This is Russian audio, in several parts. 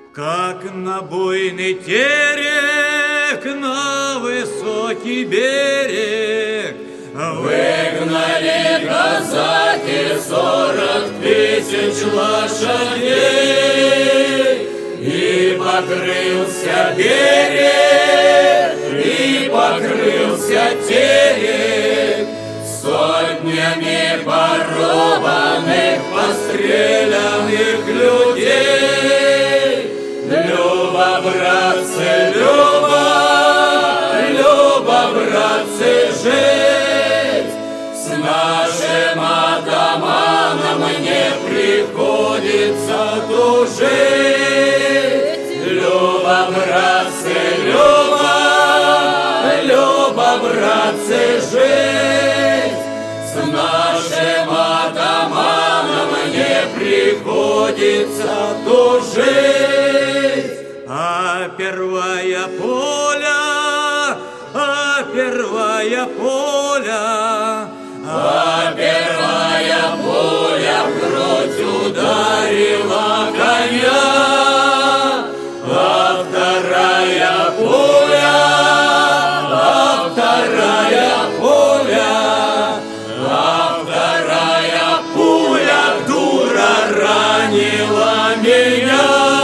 Как на буйный терек, на высокий берег, выгнали казаки 40 000 лошадей, и покрылся берег, и покрылся терек сотнями порубанных, постреленных людей. Люба, братцы, Люба, Люба, братцы, жить с нашим атаманом не приходится тужить. Люба, братцы, Люба, Люба, братцы, жить с нашим атаманом не приходится тужить. А первая поля, а первая поля, а первая поля в грудь ударила коня, а вторая поля, а вторая поля, а вторая пуля дура ранила меня.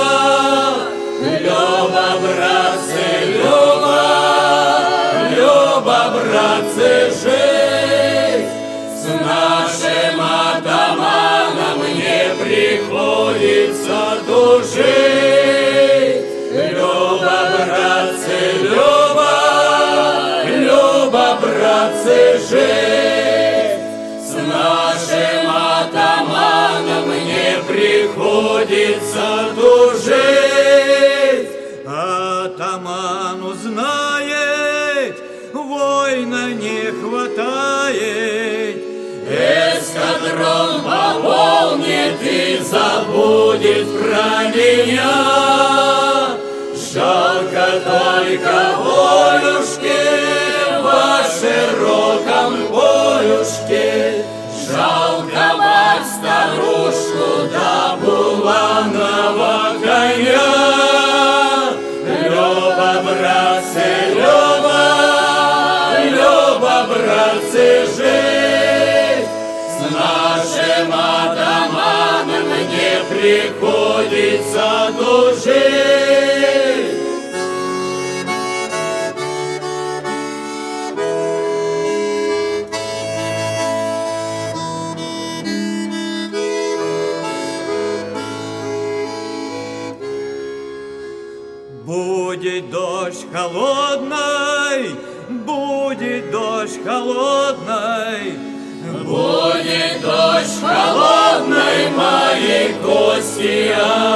Люба, братцы, Люба, Люба, братцы, жить с нашим атаманом не приходится тужить. Люба, братцы, Люба, Люба, братцы, жить с нашим атаманом не приходится тужить. Атаману знает, воина не хватает. Эскадрон пополнит и забудет про меня. Жалко только волюшки во широком полюшке. Жалко мать старушку да буланого коня. Люба, братцы, Люба, Люба, братцы, жить с нашим атаманом не приходится тужить. Будет дождь холодной, будет дождь холодной, будет дождь холодной мои кости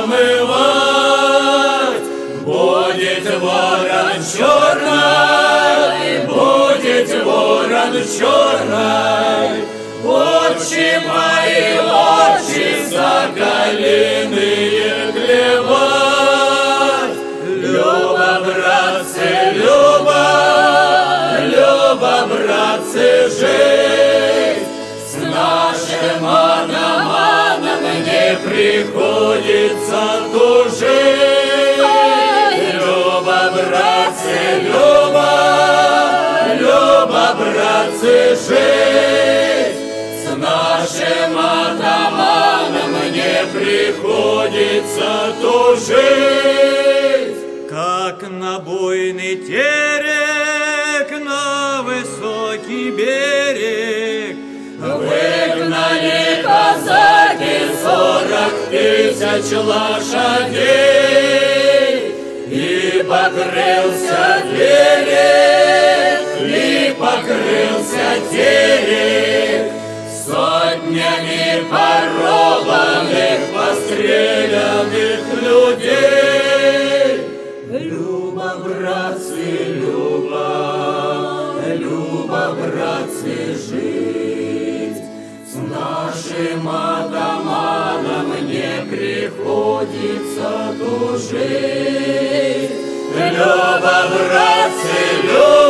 омывать. Будет ворон черный, будет ворон черный, очи мои, очи соколиные клевать. Люба, братцы, Люба, Люба, братцы, жить с нашим атаманом не приходится тужить. Люба, братцы, Люба, Люба, братцы, жить с нашим атаманом не приходится тужить. как на буйный терек, на высокий берег. Выгнали казаки 40 000 лошадей, и покрылся берег, и покрылся терек сотнями порубанных, постреленных людей. Люба, братцы, Люба, Люба, братцы, жить с нашим атаманом не приходится тужить. Люба, братцы, Люба.